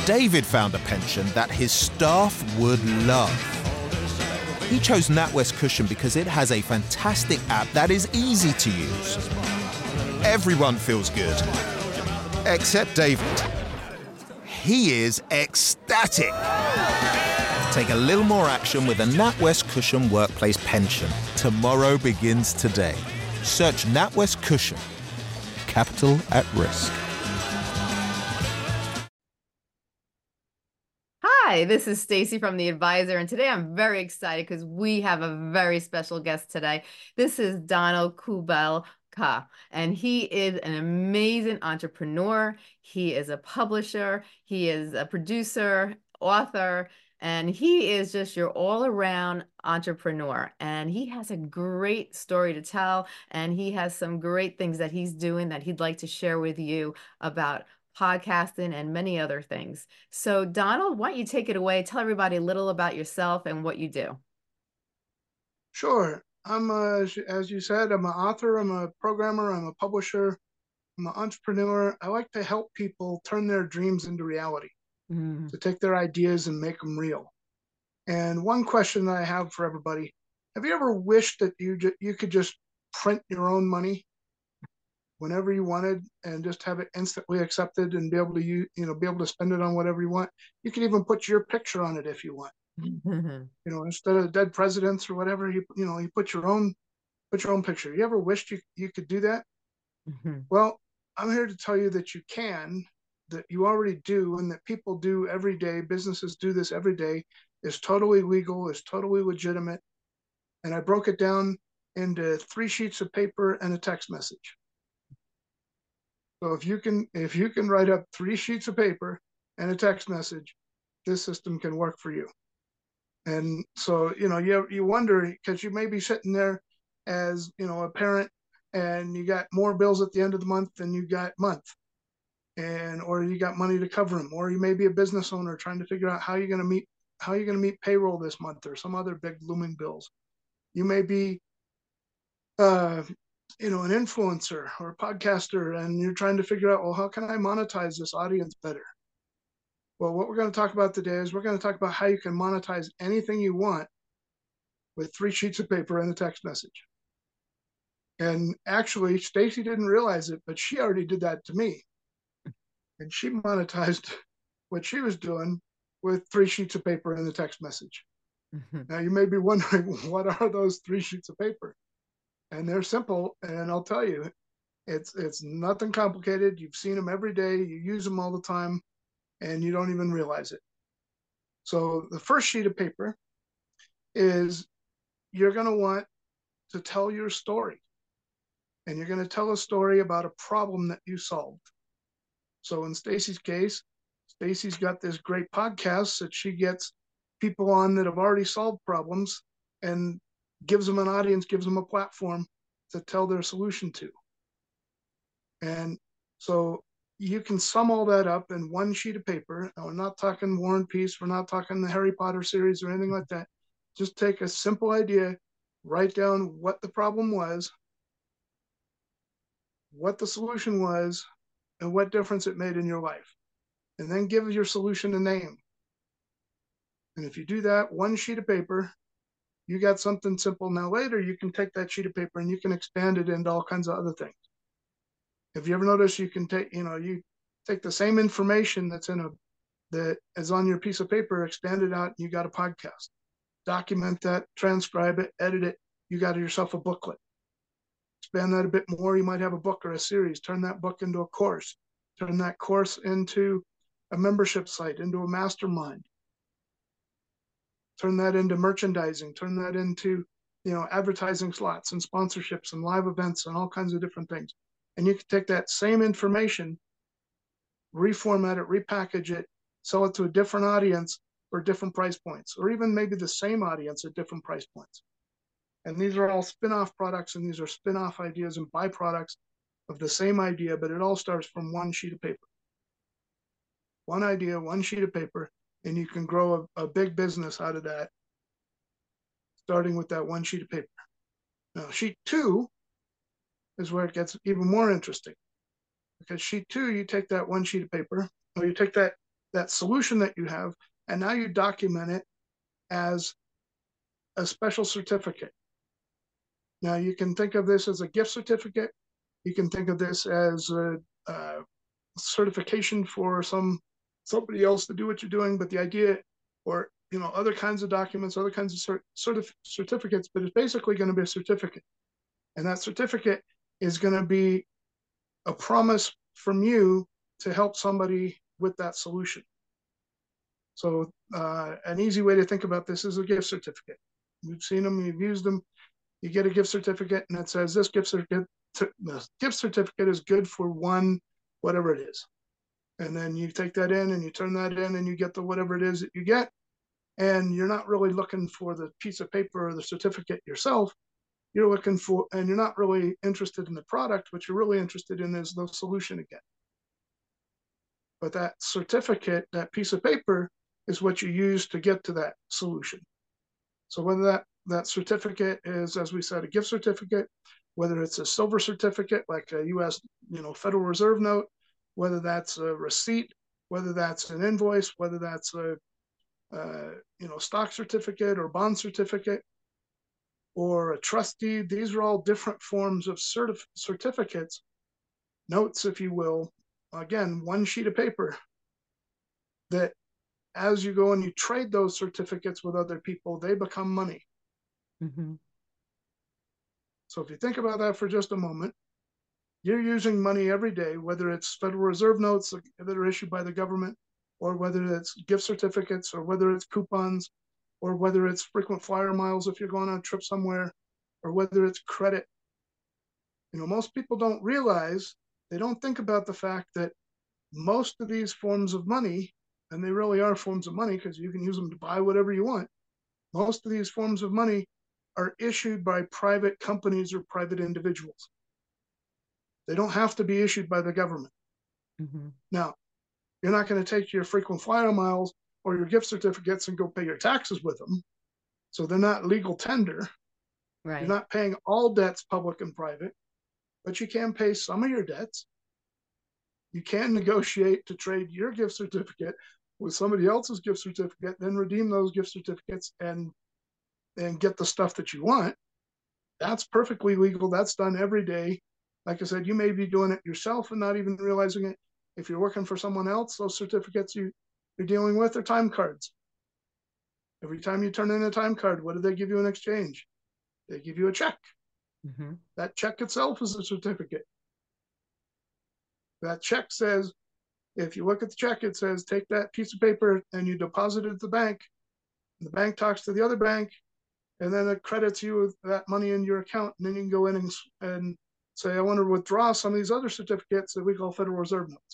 David found a pension that his staff would love. He chose NatWest Cushion because it has a fantastic app that is easy to use. Everyone feels good, except David. He is ecstatic. Take a little more action with a NatWest Cushion workplace pension. Tomorrow begins today. Search NatWest Cushion. Capital at risk. Hi, this is Stacy from The Advisor, and today I'm very excited because we have a very special guest today. This is Donald Kubelka, and he is an amazing entrepreneur. He is a publisher, he is a producer, author, and he is just your all-around entrepreneur. And he has a great story to tell, and he has some great things that he's doing that he'd like to share with you about podcasting and many other things. So Donald, why don't you take it away? Tell everybody a little about yourself and what you do. Sure. As you said, I'm an author, I'm a programmer, I'm a publisher, I'm an entrepreneur. I like to help people turn their dreams into reality, to take their ideas and make them real. And one question that I have for everybody, have you ever wished that you could just print your own money whenever you wanted and just have it instantly accepted and be able to be able to spend it on whatever you want? You can even put your picture on it if you want. Instead of dead presidents or whatever, you put your own picture. You ever wished you could do that? Well, I'm here to tell you that you can, that you already do, and that people do every day. Businesses do this every day. It's totally legal. It's totally legitimate. And I broke it down into 3 sheets of paper and a text message. So if you can write up 3 sheets of paper and a text message, this system can work for you. And so, you wonder, because you may be sitting there as, a parent, and you got more bills at the end of the month than you got month, or you got money to cover them, or you may be a business owner trying to figure out how you're going to meet payroll this month or some other big looming bills. You may be, an influencer or a podcaster, and you're trying to figure out, well, how can I monetize this audience better? Well, what we're going to talk about today is we're going to talk about how you can monetize anything you want with 3 sheets of paper and a text message. And actually, Stacy didn't realize it, but she already did that to me. And she monetized what she was doing with 3 sheets of paper and a text message. Now, you may be wondering, what are those 3 sheets of paper? And they're simple, and I'll tell you, it's nothing complicated. You've seen them every day. You use them all the time, and you don't even realize it. So the first sheet of paper is, you're going to want to tell your story. And you're going to tell a story about a problem that you solved. So in Stacy's case, Stacy's got this great podcast that she gets people on that have already solved problems and gives them an audience, gives them a platform to tell their solution to. And so you can sum all that up in 1 sheet of paper. Now, we're not talking War and Peace. We're not talking the Harry Potter series or anything like that. Just take a simple idea, write down what the problem was, what the solution was, and what difference it made in your life. And then give your solution a name. And if you do that, 1 sheet of paper, you got something simple. Now later, you can take that sheet of paper and you can expand it into all kinds of other things. If you ever notice, you can take, you take the same information that is on your piece of paper, expand it out, and you got a podcast. Document that, transcribe it, edit it, you got yourself a booklet. Expand that a bit more, you might have a book or a series. Turn that book into a course. Turn that course into a membership site, into a mastermind. Turn that into merchandising. Turn that into, advertising slots and sponsorships and live events and all kinds of different things. And you can take that same information, reformat it, repackage it, sell it to a different audience for different price points, or even maybe the same audience at different price points. And these are all spin-off products, and these are spin-off ideas and byproducts of the same idea, but it all starts from 1 sheet of paper. 1 idea, 1 sheet of paper, and you can grow a big business out of that, starting with that 1 sheet of paper. Now, sheet 2 is where it gets even more interesting, because sheet 2, you take that 1 sheet of paper, or you take that that solution that you have, and now you document it as a special certificate. Now you can think of this as a gift certificate. You can think of this as a certification for somebody else to do what you're doing. But the idea, or other kinds of documents, other kinds of certificates, but it's basically going to be a certificate, and that certificate is going to be a promise from you to help somebody with that solution. So an easy way to think about this is a gift certificate. You've seen them, you've used them. You get a gift certificate, and it says this gift certificate is good for one, whatever it is. And then you take that in and you turn that in and you get the whatever it is that you get. And you're not really looking for the piece of paper or the certificate yourself. You're looking for, and you're not really interested in the product. What you're really interested in is the solution again. But that certificate, that piece of paper, is what you use to get to that solution. So whether that certificate is, as we said, a gift certificate, whether it's a silver certificate like a U.S. Federal Reserve note, whether that's a receipt, whether that's an invoice, whether that's a stock certificate or bond certificate or a trust deed, these are all different forms of certificates, notes, if you will. Again, one sheet of paper that as you go and you trade those certificates with other people, they become money. Mm-hmm. So if you think about that for just a moment, you're using money every day, whether it's Federal Reserve notes that are issued by the government, or whether it's gift certificates, or whether it's coupons, or whether it's frequent flyer miles if you're going on a trip somewhere, or whether it's credit. Most people don't realize, they don't think about the fact that most of these forms of money, and they really are forms of money because you can use them to buy whatever you want, most of these forms of money are issued by private companies or private individuals. They don't have to be issued by the government. Mm-hmm. Now, you're not going to take your frequent flyer miles or your gift certificates and go pay your taxes with them. So they're not legal tender. Right. You're not paying all debts, public and private, but you can pay some of your debts. You can negotiate to trade your gift certificate with somebody else's gift certificate, then redeem those gift certificates and get the stuff that you want. That's perfectly legal. That's done every day. Like I said, you may be doing it yourself and not even realizing it. If you're working for someone else, those certificates you're dealing with are time cards. Every time you turn in a time card, what do they give you in exchange? They give you a check. Mm-hmm. That check itself is a certificate. That check says, if you look at the check, it says, take that piece of paper and you deposit it at the bank. And the bank talks to the other bank, and then it credits you with that money in your account. And then you can go in and say, I want to withdraw some of these other certificates that we call Federal Reserve notes.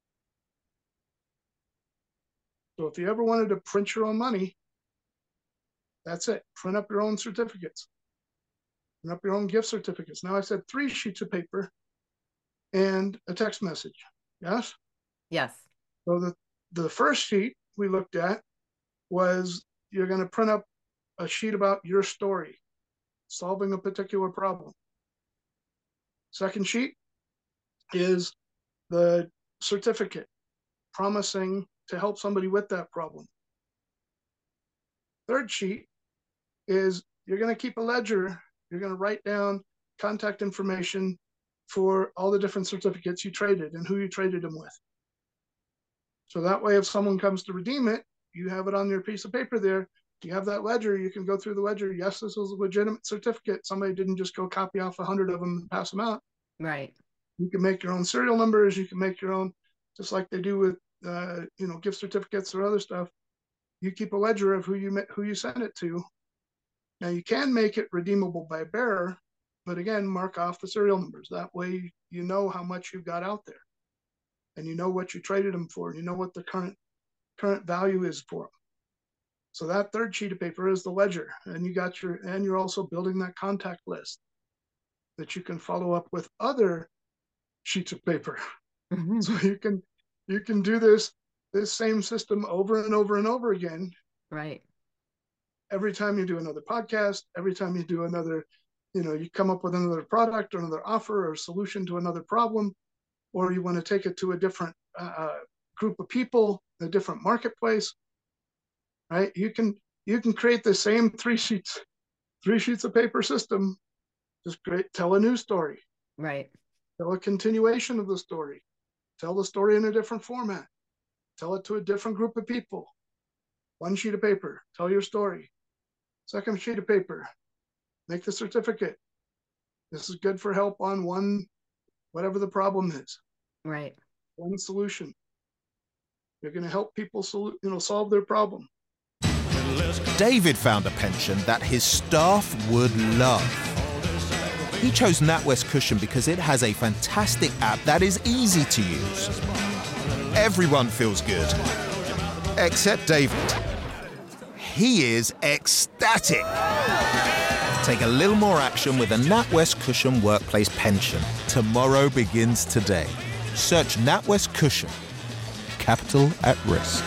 So if you ever wanted to print your own money, that's it. Print up your own certificates. Print up your own gift certificates. Now I said 3 sheets of paper and a text message. Yes? Yes. So the first sheet we looked at was you're going to print up a sheet about your story, solving a particular problem. Second sheet is the certificate, promising to help somebody with that problem. Third sheet is you're going to keep a ledger. You're going to write down contact information for all the different certificates you traded and who you traded them with. So that way, if someone comes to redeem it, you have it on your piece of paper there. You have that ledger. You can go through the ledger. Yes, this was a legitimate certificate. Somebody didn't just go copy off 100 of them and pass them out. Right. You can make your own serial numbers. You can make your own, just like they do with gift certificates or other stuff. You keep a ledger of who you send it to. Now you can make it redeemable by bearer, but again, mark off the serial numbers. That way, you know how much you got out there, and you know what you traded them for. And you know what the current value is for them. So that third sheet of paper is the ledger, and you're also building that contact list that you can follow up with other sheets of paper. Mm-hmm. So you can do this same system over and over and over again. Right. Every time you do another podcast, every time you do another, you come up with another product or another offer or solution to another problem, or you want to take it to a different group of people, a different marketplace, right? You can create the same three sheets of paper system. Just tell a new story. Right. Tell a continuation of the story. Tell the story in a different format. Tell it to a different group of people. One sheet of paper, tell your story. Second sheet of paper, make the certificate. This is good for help on one, whatever the problem is. Right. One solution. You're going to help people solve their problem. David found a pension that his staff would love. He chose NatWest Cushion because it has a fantastic app that is easy to use. Everyone feels good, except David. He is ecstatic. Take a little more action with a NatWest Cushion Workplace Pension. Tomorrow begins today. Search NatWest Cushion. Capital at risk.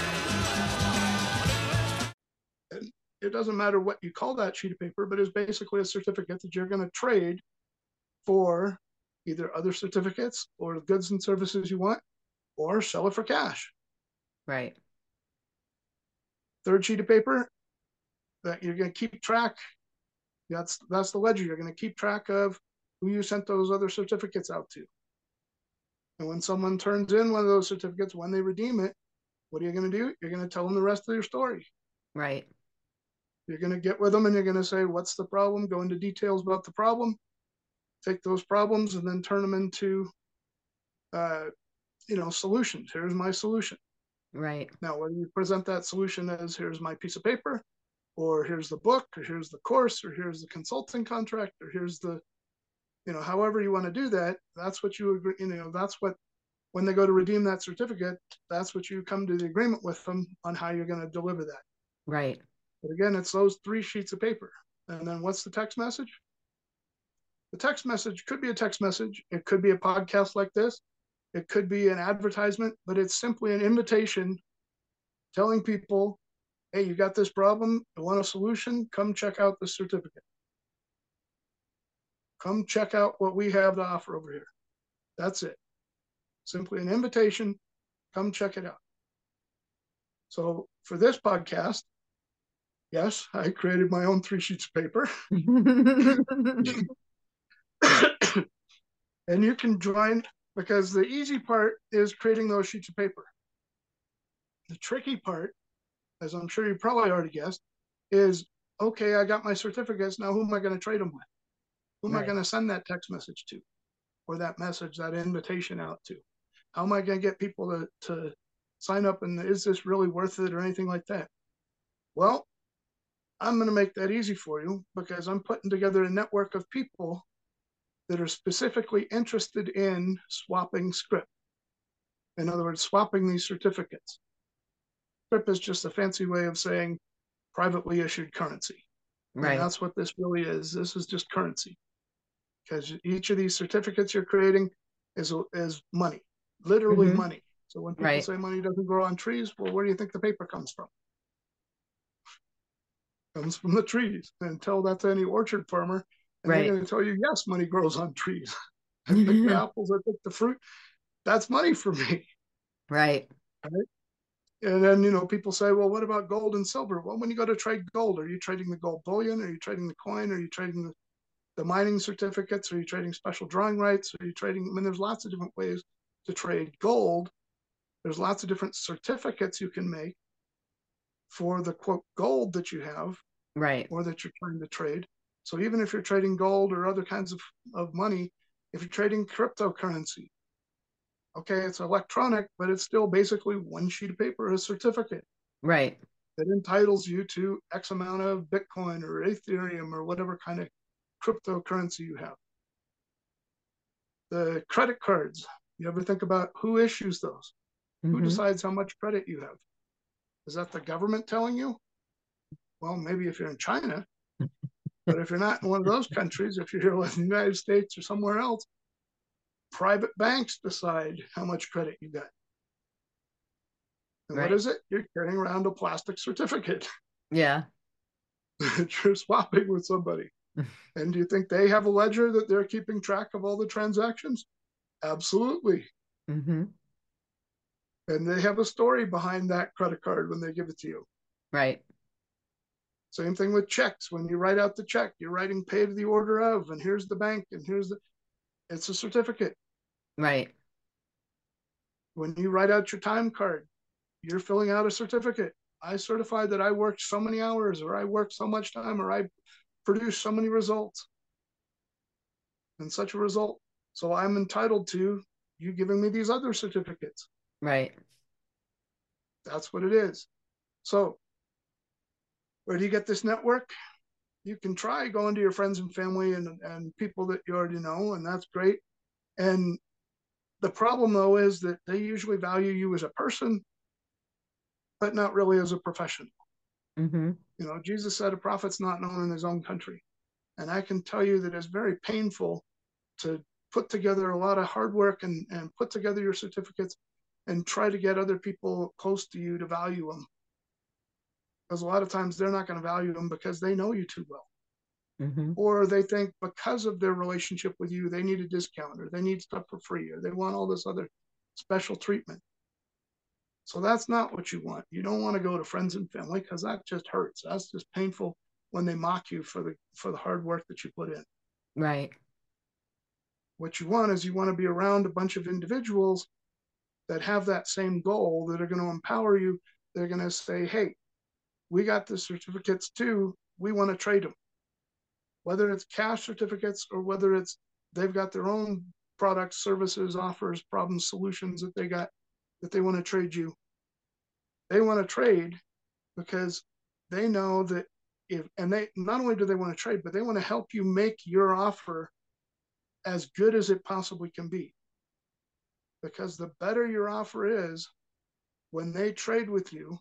It doesn't matter what you call that sheet of paper, but it's basically a certificate that you're going to trade for either other certificates or goods and services you want, or sell it for cash. Right. Third sheet of paper that you're going to keep track. That's the ledger. You're going to keep track of who you sent those other certificates out to. And when someone turns in one of those certificates, when they redeem it, what are you going to do? You're going to tell them the rest of your story. Right. You're going to get with them and you're going to say, what's the problem? Go into details about the problem. Take those problems and then turn them into, solutions. Here's my solution. Right. Now, whether you present that solution as here's my piece of paper, or here's the book, or here's the course, or here's the consulting contract, or here's the, however you want to do that, that's what you agree, that's what, when they go to redeem that certificate, that's what you come to the agreement with them on how you're going to deliver that. Right. But again, it's those 3 sheets of paper. And then what's the text message? The text message could be a text message. It could be a podcast like this. It could be an advertisement, but it's simply an invitation telling people, hey, you got this problem, you want a solution, come check out the certificate. Come check out what we have to offer over here. That's it. Simply an invitation, come check it out. So for this podcast, yes, I created my own 3 sheets of paper. And you can join, because the easy part is creating those sheets of paper. The tricky part, as I'm sure you probably already guessed, is, okay, I got my certificates. Now who am I going to trade them with? Who am I going to send that text message to? Or that message, that invitation out to? How am I going to get people to sign up? And is this really worth it or anything like that? Well, I'm going to make that easy for you, because I'm putting together a network of people that are specifically interested in swapping script. In other words, swapping these certificates. Script is just a fancy way of saying privately issued currency. Right. And that's what this really is. This is just currency. Because each of these certificates you're creating is money, literally money. So when people say money doesn't grow on trees, well, where do you think the paper comes from? It comes from the trees. And tell that to any orchard farmer, and they're going to tell you, yes, money grows on trees. I pick the apples, I pick the fruit. That's money for me. Right. And then, people say, well, what about gold and silver? Well, when you go to trade gold, are you trading the gold bullion? Are you trading the coin? Are you trading the mining certificates? Are you trading special drawing rights? Are you trading? There's lots of different ways to trade gold. There's lots of different certificates you can make for the quote gold that you have, or that you're trying to trade. So even if you're trading gold or other kinds of money, if you're trading cryptocurrency, okay, it's electronic, but it's still basically 1 sheet of paper, a certificate. Right. That entitles you to X amount of Bitcoin or Ethereum or whatever kind of cryptocurrency you have. The credit cards, you ever think about who issues those? Who decides how much credit you have? Is that the government telling you? Well, maybe if you're in China, but if you're not in one of those countries, if you're here in the United States or somewhere else, private banks decide how much credit you got. And what is it? You're carrying around a plastic certificate. Yeah. That you're swapping with somebody. And do you think they have a ledger that they're keeping track of all the transactions? Absolutely. And they have a story behind that credit card when they give it to you. Right. Same thing with checks. When you write out the check, you're writing pay to the order of, and here's the bank, and it's a certificate. Right. When you write out your time card, you're filling out a certificate. I certify that I worked so many hours, or I worked so much time, or I produced so many results and such a result. So I'm entitled to you giving me these other certificates. Right. That's what it is. So where do you get this network? You can try going to your friends and family and people that you already know, and that's great. And the problem, though, is that they usually value you as a person, but not really as a professional. Mm-hmm. You know, Jesus said a prophet's not known in his own country. And I can tell you that it's very painful to put together a lot of hard work and put together your certificates and try to get other people close to you to value them. Because a lot of times they're not going to value them because they know you too well. Mm-hmm. Or they think because of their relationship with you, they need a discount, or they need stuff for free, or they want all this other special treatment. So that's not what you want. You don't want to go to friends and family because that just hurts. That's just painful when they mock you for the hard work that you put in. Right. What you want is you want to be around a bunch of individuals that have that same goal, that are going to empower you. They're going to say, hey, we got the certificates too. We want to trade them. Whether it's cash certificates or whether it's they've got their own products, services, offers, problems, solutions that they want to trade you. They want to trade because they know that they not only do they want to trade, but they want to help you make your offer as good as it possibly can be. Because the better your offer is, when they trade with you,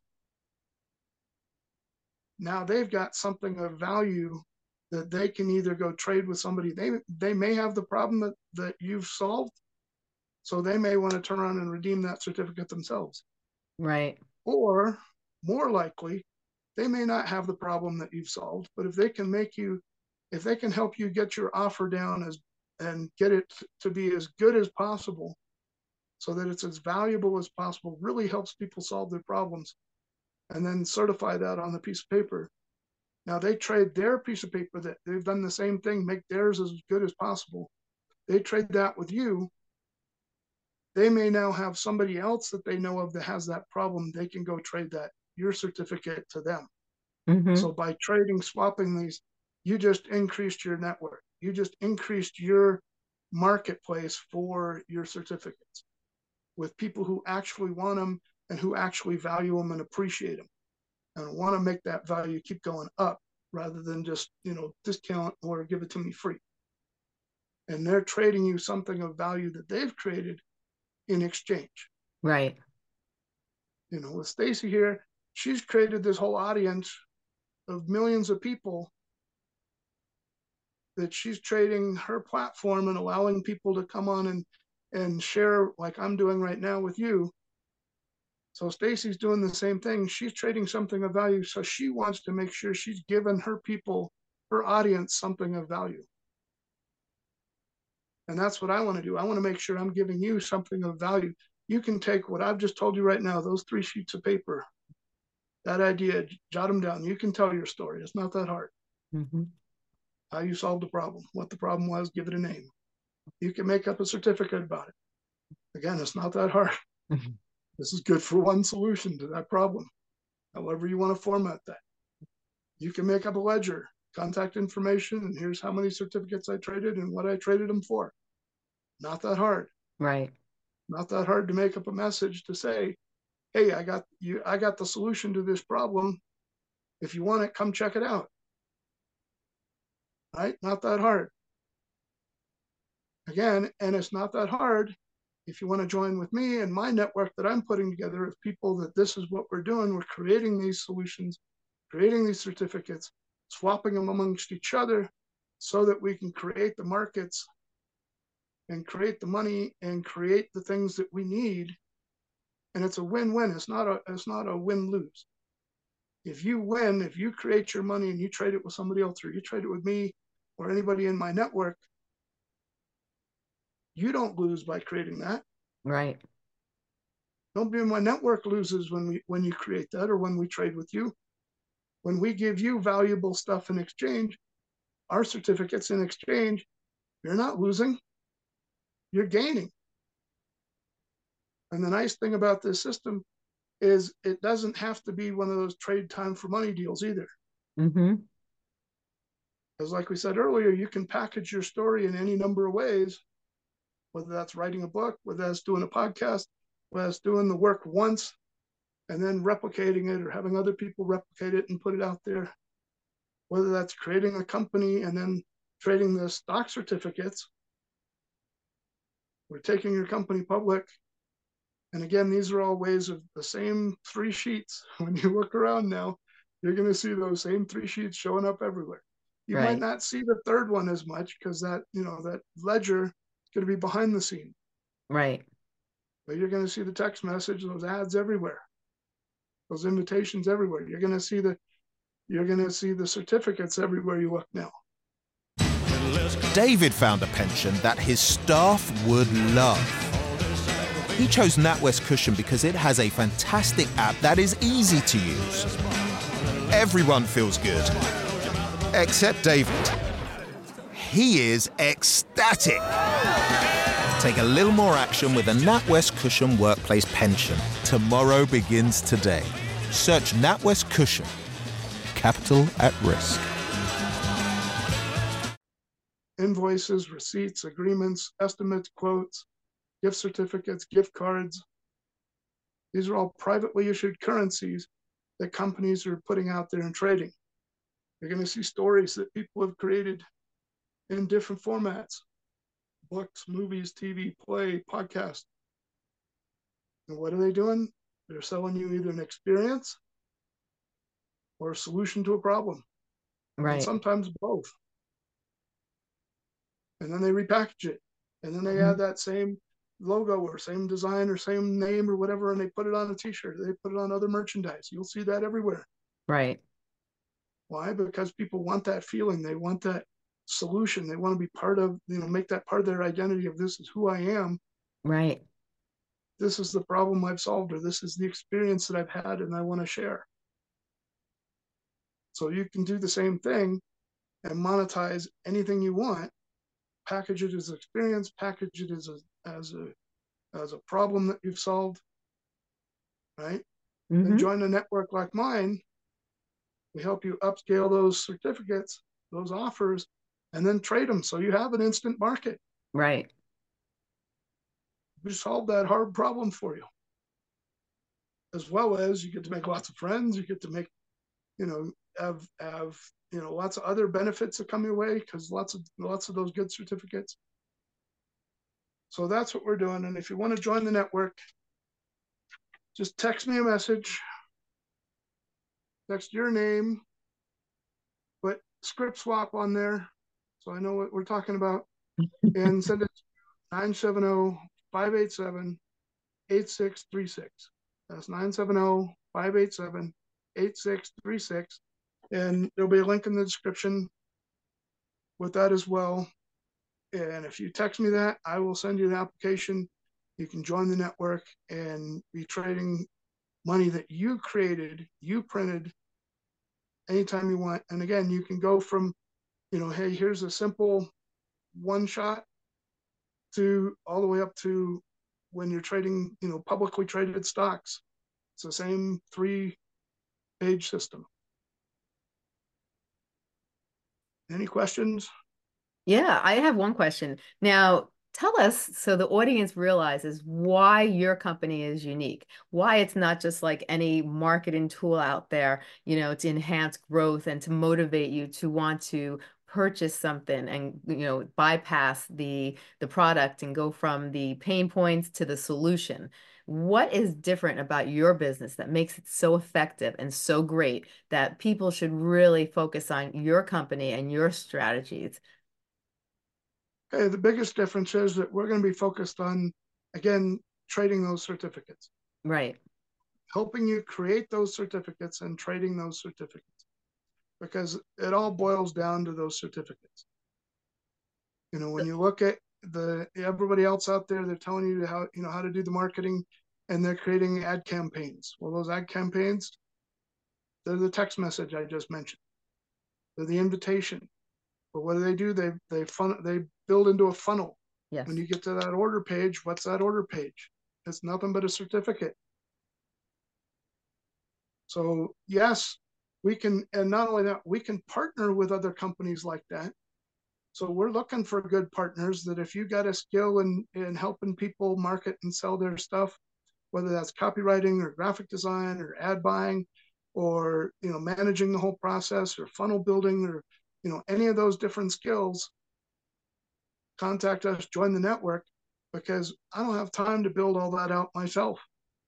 now they've got something of value that they can either go trade with somebody. They may have the problem that you've solved, so they may want to turn around and redeem that certificate themselves. Right. Or more likely, they may not have the problem that you've solved, but if they can help you get your offer down and get it to be as good as possible so that it's as valuable as possible, really helps people solve their problems, and then certify that on the piece of paper. Now they trade their piece of paper that they've done the same thing, make theirs as good as possible. They trade that with you. They may now have somebody else that they know of that has that problem. They can go trade your certificate to them. Mm-hmm. So by swapping these, you just increased your network. You just increased your marketplace for your certificates with people who actually want them and who actually value them and appreciate them and want to make that value keep going up rather than just, discount or give it to me free. And they're trading you something of value that they've created in exchange. Right. With Stacy here, she's created this whole audience of millions of people that she's trading her platform and allowing people to come on and share like I'm doing right now with you. So Stacy's doing the same thing. She's trading something of value. So she wants to make sure she's given her people, her audience, something of value. And that's what I want to do. I want to make sure I'm giving you something of value. You can take what I've just told you right now, those 3 sheets of paper, that idea, jot them down. You can tell your story. It's not that hard. Mm-hmm. How you solved the problem, what the problem was, give it a name. You can make up a certificate about it. Again, it's not that hard. Mm-hmm. This is good for one solution to that problem. However you want to format that. You can make up a ledger, contact information, and here's how many certificates I traded and what I traded them for. Not that hard. Right. Not that hard to make up a message to say, hey, I got the solution to this problem. If you want it, come check it out. Right? Not that hard. Again, and it's not that hard if you want to join with me and my network that I'm putting together of people that this is what we're doing. We're creating these solutions, creating these certificates, swapping them amongst each other so that we can create the markets and create the money and create the things that we need. And it's a win-win. It's not a win-lose. If you win, if you create your money and you trade it with somebody else, or you trade it with me or anybody in my network, you don't lose by creating that. Right. Nobody in my network loses when you create that or when we trade with you. When we give you valuable stuff in exchange, our certificates in exchange, you're not losing, you're gaining. And the nice thing about this system is it doesn't have to be one of those trade time for money deals either. Mm-hmm. Because like we said earlier, you can package your story in any number of ways, whether that's writing a book, whether that's doing a podcast, whether that's doing the work once and then replicating it or having other people replicate it and put it out there, whether that's creating a company and then trading the stock certificates or taking your company public. And again, these are all ways of the same 3 sheets. When you look around now, you're going to see those same 3 sheets showing up everywhere. You might not see the third one as much because that ledger is going to be behind the scene. Right. But you're going to see the text message, those ads everywhere, those invitations everywhere. You're going to see the certificates everywhere you look now. David found a pension that his staff would love. He chose NatWest Cushion because it has a fantastic app that is easy to use. Everyone feels good, except David. He is ecstatic. Take a little more action with a NatWest Cushion workplace pension. Tomorrow begins today. Search NatWest Cushion. Capital at risk. Invoices, receipts, agreements, estimates, quotes, gift certificates, gift cards. These are all privately issued currencies that companies are putting out there and trading. You're going to see stories that people have created in different formats: books, movies, TV, play, podcast. And what are they doing? They're selling you either an experience or a solution to a problem. Right. And sometimes both. And then they repackage it. And then they add that same logo or same design or same name or whatever, and they put it on a t-shirt. They put it on other merchandise. You'll see that everywhere. Right. Why? Because people want that feeling. They want that solution. They want to be part of, make that part of their identity of this is who I am. Right. This is the problem I've solved, or this is the experience that I've had and I want to share. So you can do the same thing and monetize anything you want. Package it as experience, package it as a problem that you've solved, right? Mm-hmm. And join a network like mine. We help you upscale those certificates, those offers, and then trade them so you have an instant market. Right. We solve that hard problem for you. As well as you get to make lots of friends, you get to make, have lots of other benefits that come your way because lots of those good certificates. So that's what we're doing. And if you want to join the network, just text me a message, text your name, put Script Swap on there so I know what we're talking about, and send it to 970-587-8636. That's 970-587-8636. And there'll be a link in the description with that as well. And if you text me that, I will send you an application. You can join the network and be trading money that you created, you printed, anytime you want. And again, you can go from, hey, here's a simple one shot to all the way up to when you're trading, publicly traded stocks. It's the same 3-page system. Any questions? Yeah, I have one question. Now, tell us so the audience realizes why your company is unique, why it's not just like any marketing tool out there, to enhance growth and to motivate you to want to purchase something and, bypass the product and go from the pain points to the solution. What is different about your business that makes it so effective and so great that people should really focus on your company and your strategies? Okay, the biggest difference is that we're going to be focused on, again, trading those certificates. Right. Helping you create those certificates and trading those certificates. Because it all boils down to those certificates. When you look at everybody else out there, they're telling you how to do the marketing. and they're creating ad campaigns. Well, those ad campaigns, they're the text message I just mentioned. They're the invitation. But what do? They build into a funnel. Yes. When you get to that order page, what's that order page? It's nothing but a certificate. So yes, we can, and not only that, we can partner with other companies like that. So we're looking for good partners that if you got a skill in helping people market and sell their stuff, whether that's copywriting or graphic design or ad buying, or managing the whole process, or funnel building, or any of those different skills, contact us, join the network, because I don't have time to build all that out myself.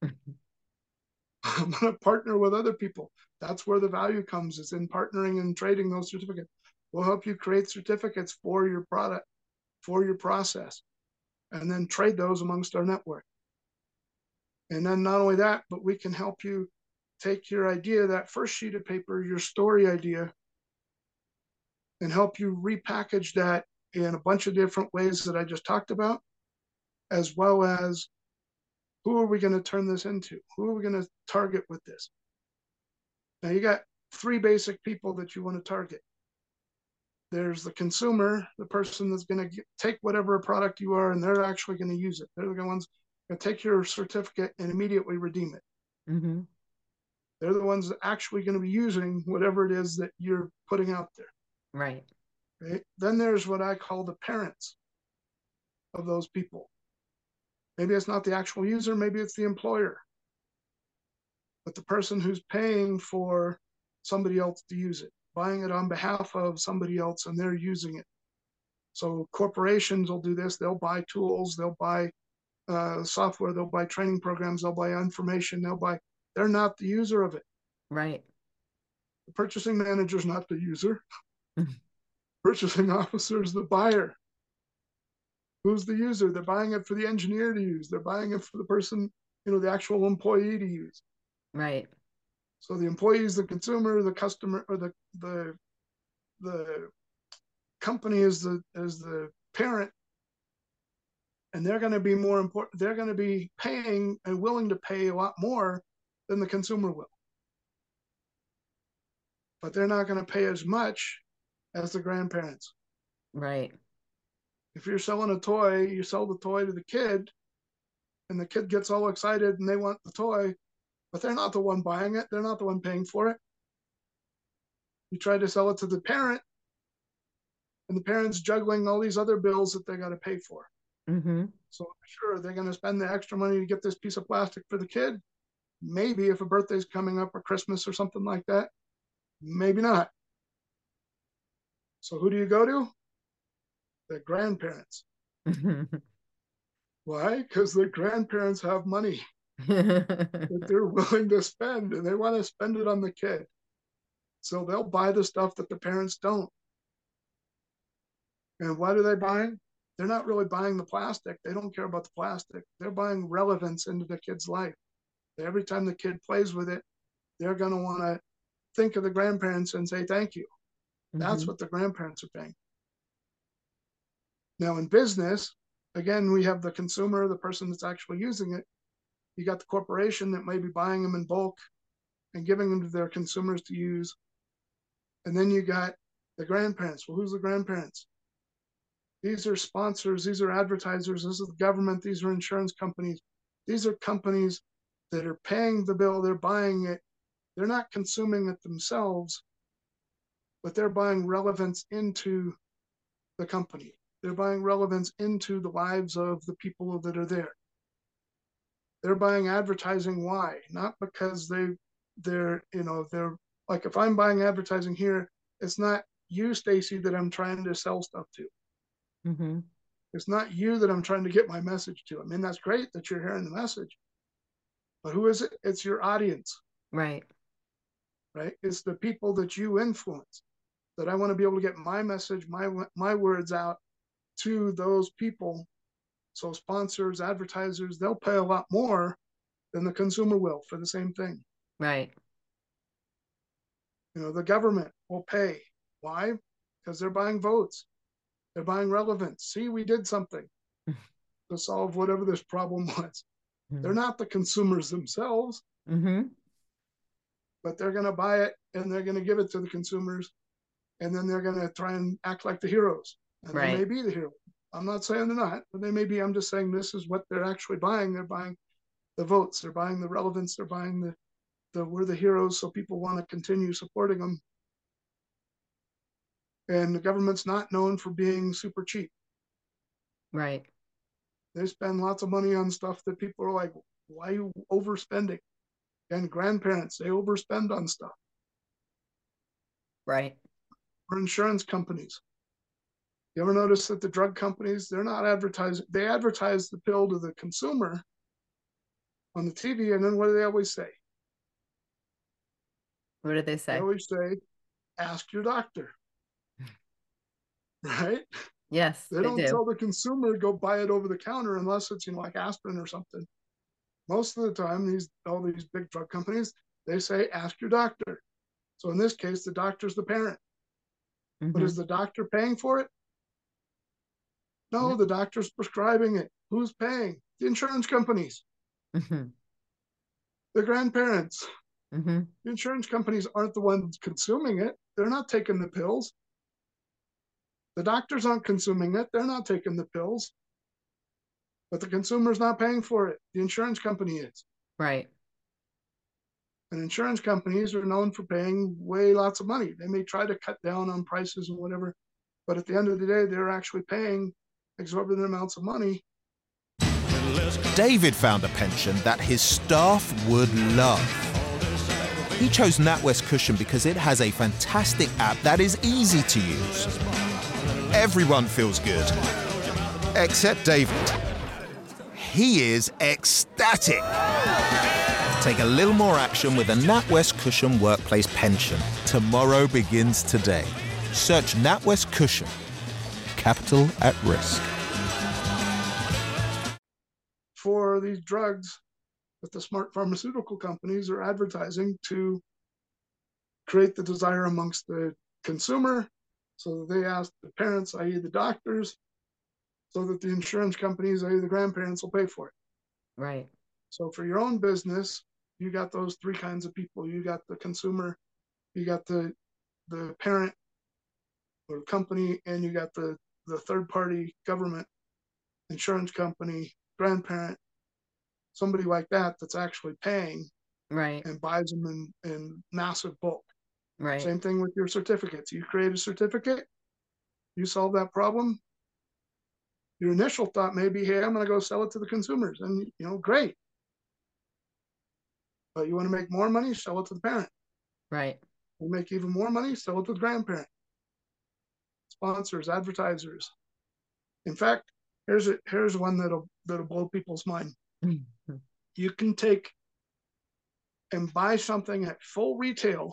I'm going to partner with other people. That's where the value comes, is in partnering and trading those certificates. We'll help you create certificates for your product, for your process, and then trade those amongst our network. And then not only that, but we can help you take your idea, that first sheet of paper, your story idea, and help you repackage that in a bunch of different ways that I just talked about, as well as who are we going to turn this into? Who are we going to target with this? Now you got three basic people that you want to target. There's the consumer, the person that's going to take whatever product you are, and they're actually going to use it. They're the ones going to take your certificate and immediately redeem it. Mm-hmm. They're the ones that actually going to be using whatever it is that you're putting out there. Right. Then there's what I call the parents of those people. Maybe it's not the actual user, maybe it's the employer, but the person who's paying for somebody else to use it, buying it on behalf of somebody else, and they're using it. So corporations will do this. They'll buy tools, they'll buy software, they'll buy training programs, they'll buy information, they're not the user of it. Right. The purchasing manager's not the user. Purchasing officer is the buyer. Who's the user? They're buying it for the engineer to use. They're buying it for the person, the actual employee to use. Right. So the employee is the consumer, the customer, or the company is the parent, and they're going to be more important. They're going to be paying and willing to pay a lot more than the consumer will, but they're not going to pay as much as the grandparents. Right. If you're selling a toy, you sell the toy to the kid, and the kid gets all excited and they want the toy, but they're not the one buying it. They're not the one paying for it. You try to sell it to the parent, and the parent's juggling all these other bills that they got to pay for. Mm-hmm. So sure, they're going to spend the extra money to get this piece of plastic for the kid. Maybe if a birthday's coming up or Christmas or something like that, maybe not. So who do you go to? The grandparents. Why? Because the grandparents have money that they're willing to spend, and they want to spend it on the kid. So they'll buy the stuff that the parents don't. And what are they buying? They're not really buying the plastic. They don't care about the plastic. They're buying relevance into the kid's life. Every time the kid plays with it, they're going to want to think of the grandparents and say thank you. That's what the grandparents are paying. Now in business, again, we have the consumer, the person that's actually using it. You got the corporation that may be buying them in bulk and giving them to their consumers to use. And then you got the grandparents. Well, who's the grandparents? These are sponsors. These are advertisers. This is the government. These are insurance companies. These are companies that are paying the bill. They're buying it. They're not consuming it themselves, but they're buying relevance into the company. They're buying relevance into the lives of the people that are there. They're buying advertising. Why? Not because they're like, if I'm buying advertising here, it's not you, Stacy, that I'm trying to sell stuff to. Mm-hmm. It's not you that I'm trying to get my message to. I mean, that's great that you're hearing the message, but who is it? It's your audience. Right. Right. It's the people that you influence, that I want to be able to get my message, my words out to those people. So sponsors, advertisers, they'll pay a lot more than the consumer will for the same thing. Right. The government will pay. Why? Because they're buying votes. They're buying relevance. See, we did something to solve whatever this problem was. They're not the consumers themselves, but they're going to buy it and they're going to give it to the consumers, and then they're going to try and act like the heroes. And they may be the hero. I'm not saying they're not, but they may be. I'm just saying this is what they're actually buying. They're buying the votes. They're buying the relevance. They're buying we're the heroes, so people want to continue supporting them. And the government's not known for being super cheap. Right. They spend lots of money on stuff that people are like, why are you overspending? And grandparents, they overspend on stuff. Right. Or insurance companies. You ever notice that the drug companies, they're not advertising. They advertise the pill to the consumer on the TV, and then what do they always say? What do they say? They always say, ask your doctor. Right? Yes, they don't tell the consumer go buy it over the counter unless it's like aspirin or something. Most of the time, all these big drug companies, they say ask your doctor. So in this case, the doctor's the parent. But is the doctor paying for it? No, the doctor's prescribing it. Who's paying? The insurance companies. The grandparents. The insurance companies aren't the ones consuming it. They're not taking the pills. The doctors aren't consuming it. They're not taking the pills. But the consumer's not paying for it. The insurance company is. Right. And insurance companies are known for paying way lots of money. They may try to cut down on prices and whatever, but at the end of the day, they're actually paying exorbitant amounts of money. David found a pension that his staff would love. He chose NatWest Cushion because it has a fantastic app that is easy to use. Everyone feels good, except David. He is ecstatic. Take a little more action with a NatWest Cushion Workplace Pension. Tomorrow begins today. Search NatWest Cushion. Capital at risk. For these drugs that the smart pharmaceutical companies are advertising to create the desire amongst the consumer, so that they ask the parents, i.e. the doctors, so that the insurance companies, i.e. the grandparents, will pay for it. Right. So for your own business, you got those three kinds of people. You got the consumer, you got the parent or company, and you got the third party government, insurance company, grandparent, somebody like that that's actually paying. Right. And buys them in massive bulk. Right. Same thing with your certificates. You create a certificate, you solve that problem. Your initial thought may be, hey, I'm going to go sell it to the consumers. And, great. But you want to make more money, sell it to the parent. Right. You make even more money, sell it to the grandparent. Sponsors, advertisers. In fact, here's one that'll blow people's mind. You can take and buy something at full retail,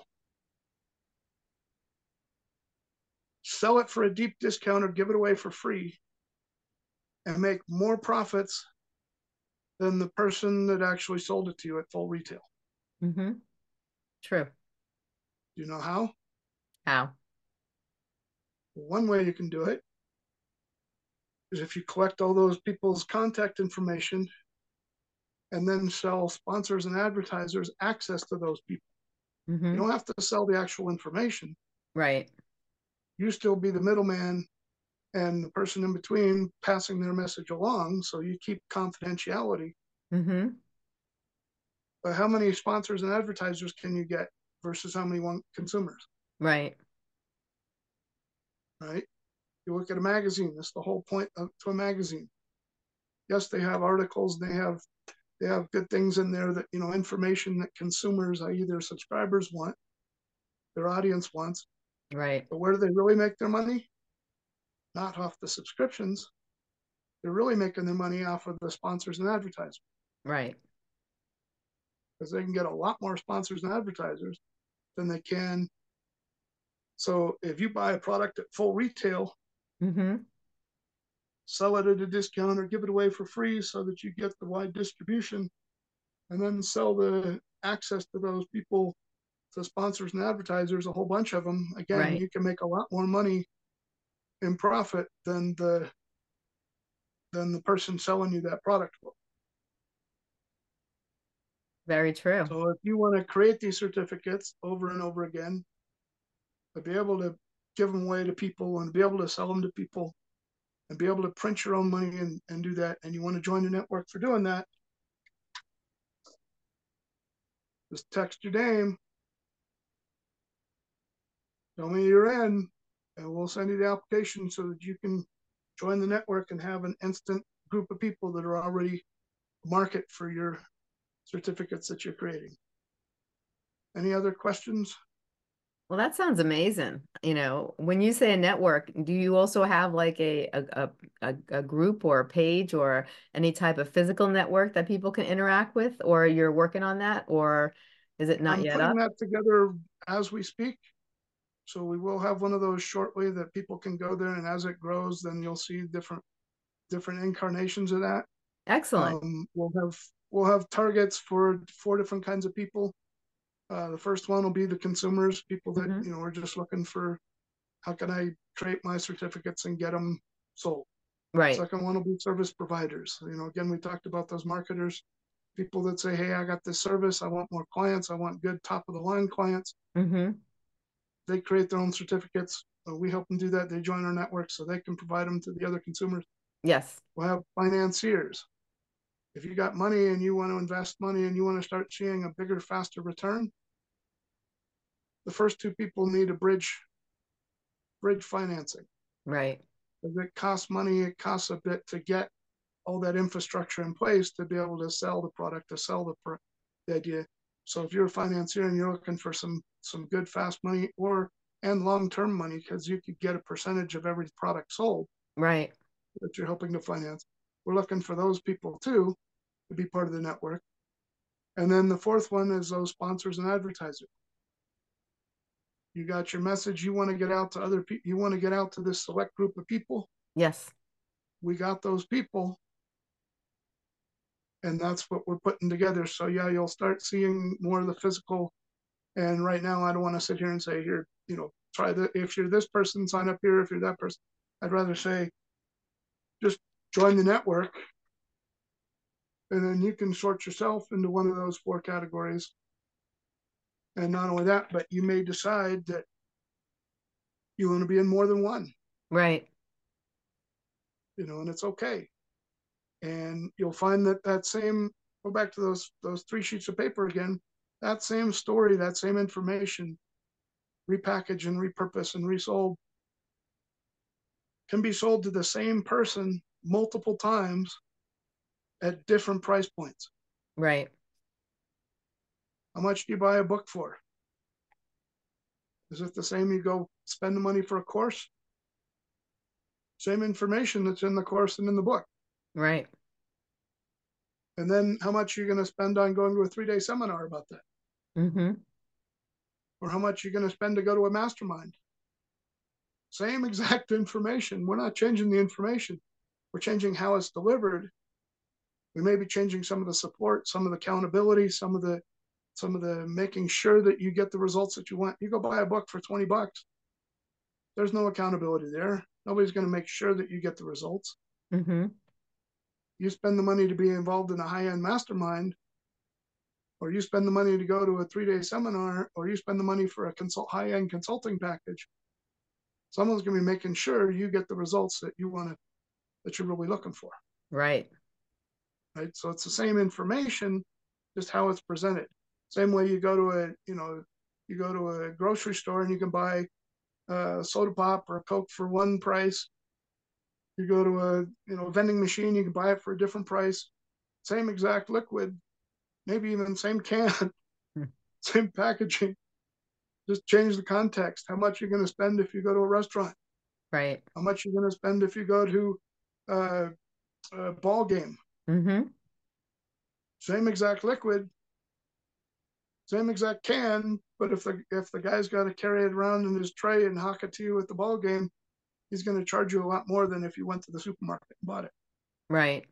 sell it for a deep discount or give it away for free, and make more profits than the person that actually sold it to you at full retail. True. Do you know how? How? One way you can do it is if you collect all those people's contact information and then sell sponsors and advertisers access to those people. You don't have to sell the actual information. Right. You still be the middleman and the person in between passing their message along, so you keep confidentiality. But how many sponsors and advertisers can you get versus how many consumers? Right. Right? You look at a magazine, that's the whole point to a magazine. Yes, they have articles, they have good things in there that, information that consumers, i.e. their subscribers want, their audience wants. Right. But where do they really make their money? Not off the subscriptions. They're really making their money off of the sponsors and advertisers. Right. Because they can get a lot more sponsors and advertisers than they can. So if you buy a product at full retail, sell it at a discount or give it away for free so that you get the wide distribution, and then sell the access to those people, to sponsors and advertisers, a whole bunch of them. Again, you can make a lot more money in profit than the person selling you that product will. Very true. So if you want to create these certificates over and over again, to be able to give them away to people and be able to sell them to people and be able to print your own money and do that, and you want to join the network for doing that, just text your name, tell me you're in, and we'll send you the application so that you can join the network and have an instant group of people that are already market for your certificates that you're creating. Any other questions? Well, that sounds amazing. You know, when you say a network, do you also have like a group or a page or any type of physical network that people can interact with, or you're working on that, or is it not I'm yet putting up? that together as we speak. So we will have one of those shortly that people can go there, and as it grows, then you'll see different incarnations of that. Excellent. We'll have targets for 4 different kinds of people. The first one will be the consumers, people that are just looking for how can I create my certificates and get them sold. Right. Second one will be service providers. Again, we talked about those marketers, people that say, hey, I got this service, I want more clients, I want good top of the line clients. They create their own certificates. We help them do that. They join our network so they can provide them to the other consumers. Yes. We'll have financiers. If you got money and you want to invest money and you want to start seeing a bigger, faster return, the first 2 people need a bridge financing. Right. If it costs money, it costs a bit to get all that infrastructure in place to be able to sell the product, to sell the idea. So if you're a financier and you're looking for some good fast money and long-term money, because you could get a percentage of every product sold, right, that you're helping to finance, we're looking for those people too to be part of the network. And then the fourth one is those sponsors and advertisers. You got your message, you want to get out to other people, you want to get out to this select group of people. Yes. We got those people, and that's what we're putting together. So yeah, you'll start seeing more of the physical. And right now, I don't want to sit here and say, here, try that. If you're this person, sign up here. If you're that person, I'd rather say, just join the network, and then you can sort yourself into one of those 4 categories. And not only that, but you may decide that you want to be in more than one. Right. And it's okay. And you'll find that same, go back to those 3 sheets of paper again, that same story, that same information, repackaged and repurposed and resold, can be sold to the same person multiple times at different price points. Right. How much do you buy a book for? Is it the same you go spend the money for a course? Same information that's in the course and in the book. Right. And then how much you're going to spend on going to a 3-day seminar about that? Or how much you're going to spend to go to a mastermind? Same exact information. We're not changing the information. We're changing how it's delivered. We may be changing some of the support, some of the accountability, some of the making sure that you get the results that you want. You go buy a book for $20. There's no accountability there. Nobody's going to make sure that you get the results. You spend the money to be involved in a high-end mastermind, or you spend the money to go to a 3-day seminar, or you spend the money for a high-end consulting package. Someone's going to be making sure you get the results that you want to, that you're really looking for. Right. Right. So it's the same information, just how it's presented. Same way you go to a grocery store and you can buy a soda pop or a Coke for one price. You go to a vending machine, you can buy it for a different price. Same exact liquid, maybe even same can, same packaging. Just change the context. How much you're going to spend if you go to a restaurant? Right. How much you're going to spend if you go to a ball game? Same exact liquid, same exact can, but if the guy's got to carry it around in his tray and hock it to you at the ball game, he's going to charge you a lot more than if you went to the supermarket and bought it. Right.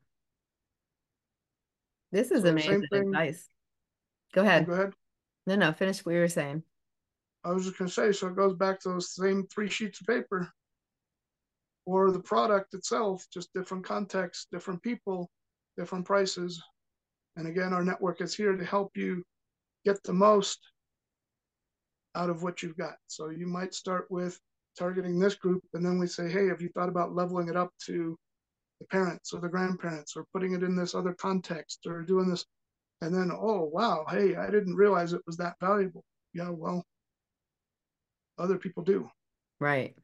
This is amazing advice. Go ahead. Go ahead. No, finish what you were saying. I was just going to say, so it goes back to those same 3 sheets of paper, or the product itself, just different context, different people, different prices. And again, our network is here to help you get the most out of what you've got. So you might start with targeting this group, and then we say, hey, have you thought about leveling it up to the parents or the grandparents, or putting it in this other context, or doing this? And then, oh, wow, hey, I didn't realize it was that valuable. Yeah, well, other people do. Right.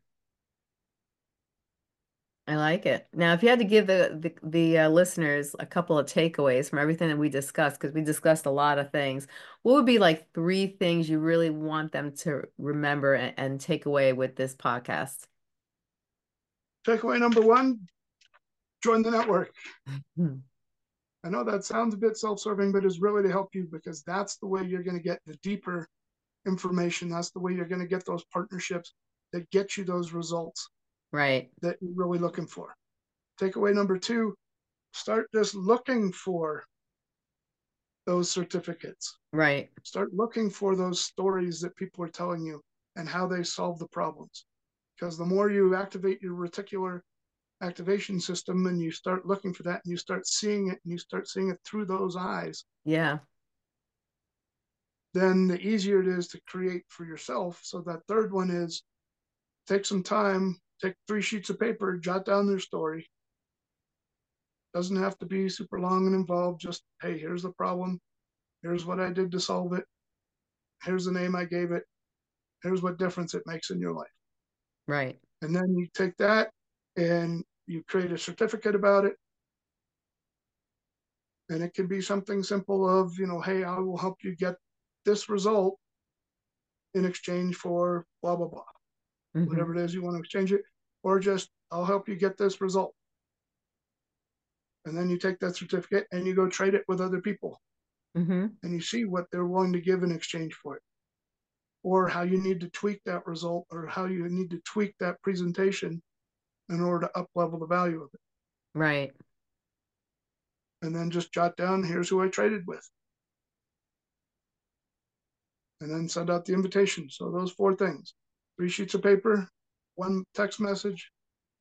I like it. Now, if you had to give the listeners a couple of takeaways from everything that we discussed, because we discussed a lot of things, what would be like 3 things you really want them to remember and take away with this podcast? Takeaway number 1, join the network. I know that sounds a bit self-serving, but it's really to help you, because that's the way you're going to get the deeper information. That's the way you're going to get those partnerships that get you those results Right. that you're really looking for. Takeaway number 2, start just looking for those certificates. Right. Start looking for those stories that people are telling you and how they solve the problems. Because the more you activate your reticular activation system and you start looking for that, and you start seeing it, and you start seeing it through those eyes, Yeah. then the easier it is to create for yourself. So that third one is take some time, take 3 sheets of paper, jot down their story. Doesn't have to be super long and involved. Just, hey, here's the problem. Here's what I did to solve it. Here's the name I gave it. Here's what difference it makes in your life. Right. And then you take that and you create a certificate about it. And it can be something simple of, hey, I will help you get this result in exchange for blah, blah, blah. Mm-hmm. Whatever it is you want to exchange it. Or just, I'll help you get this result. And then you take that certificate and you go trade it with other people. Mm-hmm. And you see what they're willing to give in exchange for it. Or how you need to tweak that result, or how you need to tweak that presentation in order to up level the value of it. Right. And then just jot down, here's who I traded with. And then send out the invitation. So those 4 things: 3 sheets of paper, 1 text message.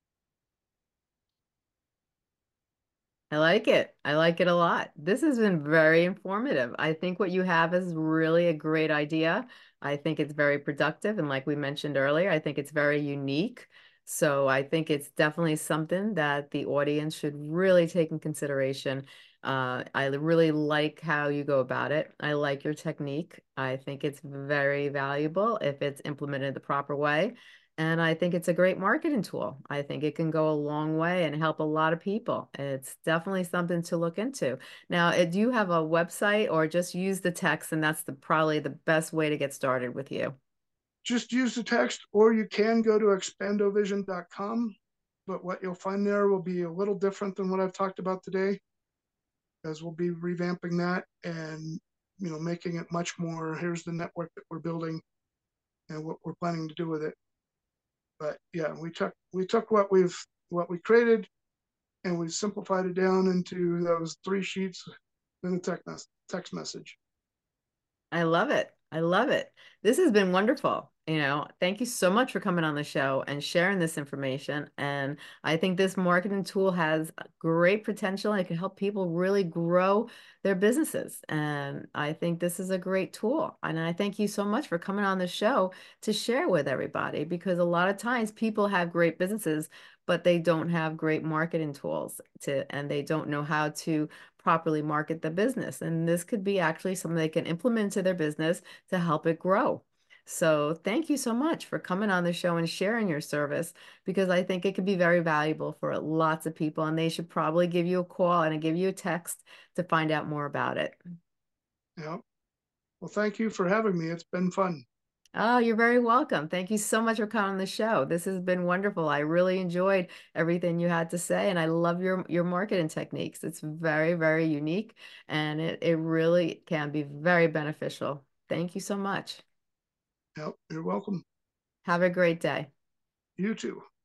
I like it. I like it a lot. This has been very informative. I think what you have is really a great idea. I think it's very productive. And like we mentioned earlier, I think it's very unique. So I think it's definitely something that the audience should really take in consideration. I really like how you go about it. I like your technique. I think it's very valuable if it's implemented the proper way. And I think it's a great marketing tool. I think it can go a long way and help a lot of people. It's definitely something to look into. Now, do you have a website, or just use the text, and that's probably the best way to get started with you? Just use the text, or you can go to expandovision.com. But what you'll find there will be a little different than what I've talked about today, as we'll be revamping that and making it much more, here's the network that we're building and what we're planning to do with it. But yeah, we took what we created, and we simplified it down into those 3 sheets in the text message. I love it. I love it. This has been wonderful. Thank you so much for coming on the show and sharing this information. And I think this marketing tool has great potential. It can help people really grow their businesses. And I think this is a great tool. And I thank you so much for coming on the show to share with everybody, because a lot of times people have great businesses, but they don't have great marketing tools and they don't know how to properly market the business. And this could be actually something they can implement into their business to help it grow. So thank you so much for coming on the show and sharing your service, because I think it could be very valuable for lots of people, and they should probably give you a call and give you a text to find out more about it. Yeah. Well, thank you for having me. It's been fun. Oh, you're very welcome. Thank you so much for coming on the show. This has been wonderful. I really enjoyed everything you had to say, and I love your marketing techniques. It's very, very unique, and it really can be very beneficial. Thank you so much. Yep, you're welcome. Have a great day. You too.